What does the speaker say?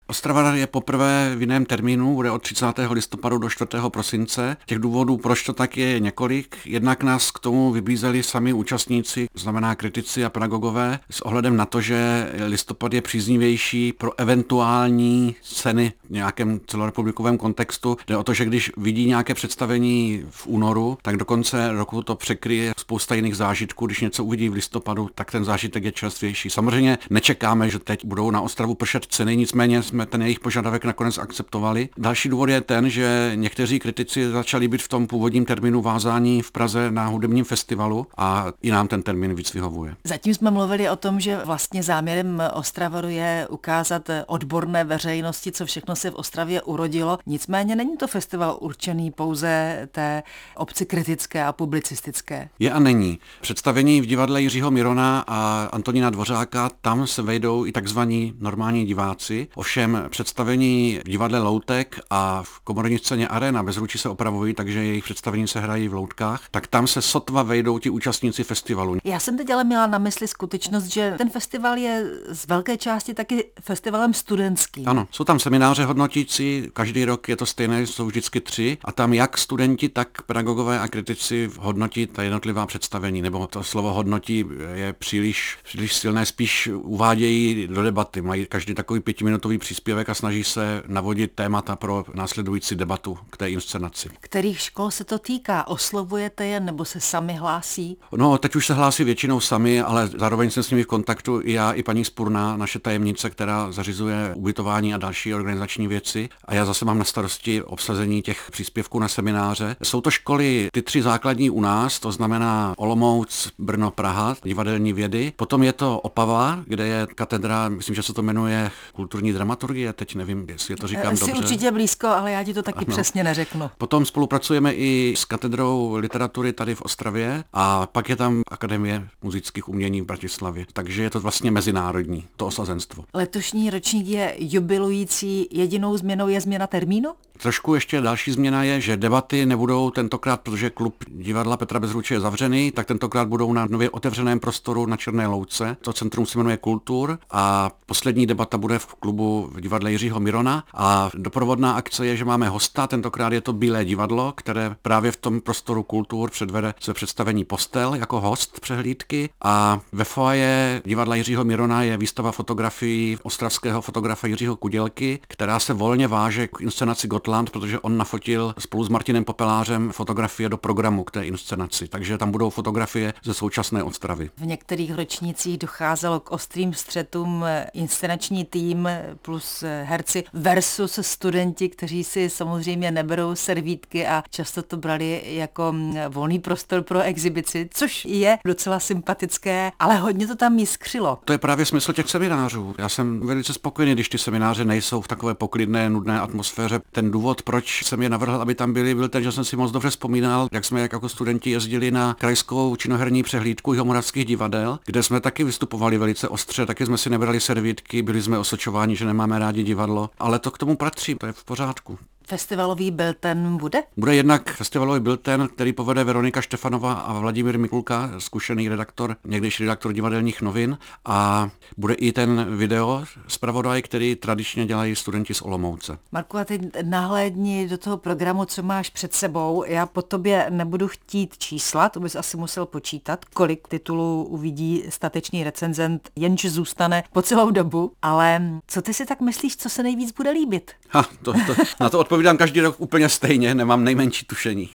Ostrava je poprvé v jiném termínu, bude od 30. listopadu do 4. prosince. Těch důvodů, proč to tak je několik. Jednak nás k tomu vybízeli sami účastníci, znamená kritici a pedagogové, s ohledem na to, že listopad je příznivější pro eventuální ceny v nějakém celorepublikovém kontextu. Jde o to, že když vidí nějaké představení v únoru, tak do konce roku to překryje spousta jiných zážitků. Když něco uvidí v listopadu, tak ten zážitek je čerstvější. Samozřejmě nečekáme, že teď budou na Ostravu pršet ceny, nicméně jsme ten jejich požadavek nakonec akceptovali. Další důvod je ten, že někteří kritici začali být v tom původním termínu vázání v Praze na hudebním festivalu a i nám ten termín víc vyhovuje. Zatím jsme mluvili o tom, že vlastně záměrem Ostravaru je ukázat odborné veřejnosti, co všechno se v Ostravě urodilo. Nicméně není to festival určený pouze té obci kritické a publicistické. Je a není. Představení v divadle Jiřího Mirona a Antonína Dvořáka, tam se vejdou i takzvaní normální diváci. Ovšem představení v divadle Loutek a v komorní scéně Arena Bezručí se opravují, takže jejich představení se hrají v Loutkách, tak tam se sotva vejdou ti účastníci festivalu. Já jsem teď ale měla na mysli skutečnost, že ten festival je z velké části taky festivalem studentským. Ano, jsou tam semináře hodnotící, každý rok je to stejné, jsou vždycky 3 a tam jak studenti, tak pedagogové a kritici hodnotí ta jednotlivá představení, nebo to slovo hodnotí je příliš silné, spíš uvádějí do debaty, mají každý takový 5minutový příspěvek a snaží se navodit témata pro následující debatu k té inscenaci. Kterých škol se to týká? Oslovujete je nebo se sami hlásí? No, teď už se hlásí většinou sami, ale zároveň jsem s nimi v kontaktu i já, i paní Spurná, naše tajemnice, která zařizuje ubytování a další organizační věci. A já zase mám na starosti obsazení těch příspěvků na semináře. Jsou to školy, ty 3 základní u nás, to znamená Olomouc, Brno, Praha, divadelní vědy. Potom je to Opava, kde je katedra, myslím, že se to jmenuje kulturní dramaturgie, teď nevím, jestli to říkám Jsi dobře. určitě blízko, ale já ti to taky přesně neřeknu. Potom spolupracujeme i s katedrou literatury tady v Ostravě a pak je tam Akademie muzických umění v Bratislavě. Takže je to vlastně mezinárodní, to osazenstvo. Letošní ročník je jubilující, jedinou změnou je změna termínu? Trošku ještě další změna je, že debaty nebudou tentokrát, protože klub divadla Petra Bezruče je zavřený, tak tentokrát budou na nově otevřeném prostoru na Černé Louce. To centrum se jmenuje Kultur a poslední debata bude v klubu v divadle Jiřího Mirona a doprovodná akce je, že máme hosta, tentokrát je to Bílé divadlo, které právě v tom prostoru Kultur předvede se představení Postel jako host přehlídky a ve foaje divadla Jiřího Mirona je výstava fotografií ostravského fotografa Jiřího Kudělky, která se volně váže k inscenaci Gotland, protože on nafotil spolu s Martinem Popelářem fotografie do programu k té inscenaci, takže tam budou fotografie ze současné Ostravy. V některých ročnících docházelo k ostrým střetům inscenační tým plus herci versus studenti, kteří si samozřejmě neberou servítky a často to brali jako volný prostor pro exibici, což je docela sympatické, ale hodně to tam jiskřilo. To je právě smysl těch seminářů. Já jsem velice spokojený, když ty semináře nejsou v takové poklidné, nudné atmosféře. Ten důvod, proč jsem je navrhl, aby tam byli, byl ten, že jsem si moc dobře vzpomínal, jak jsme jako studenti jezdili na krajskou činoherní přehlídku jihomoravských divadel, kde jsme taky vystupovali velice ostře, taky jsme si nebrali servítky, byli jsme osočováni, že nemáme rádi divadlo, ale to k tomu patří, to je v pořádku. Festivalový bulletin bude? Bude jednak festivalový bulletin, který povede Veronika Štefanová a Vladimír Mikulka, zkušený redaktor, někdejší redaktor divadelních novin, a bude i ten video zpravodaj, který tradičně dělají studenti z Olomouce. Marku, a teď nahlédni do toho programu, co máš před sebou. Já po tobě nebudu chtít čísla, to bys asi musel počítat, kolik titulů uvidí statečný recenzent, jenž zůstane po celou dobu, ale co ty si tak myslíš, co se nejvíc bude líbit? Na to odpovídám každý rok úplně stejně, nemám nejmenší tušení.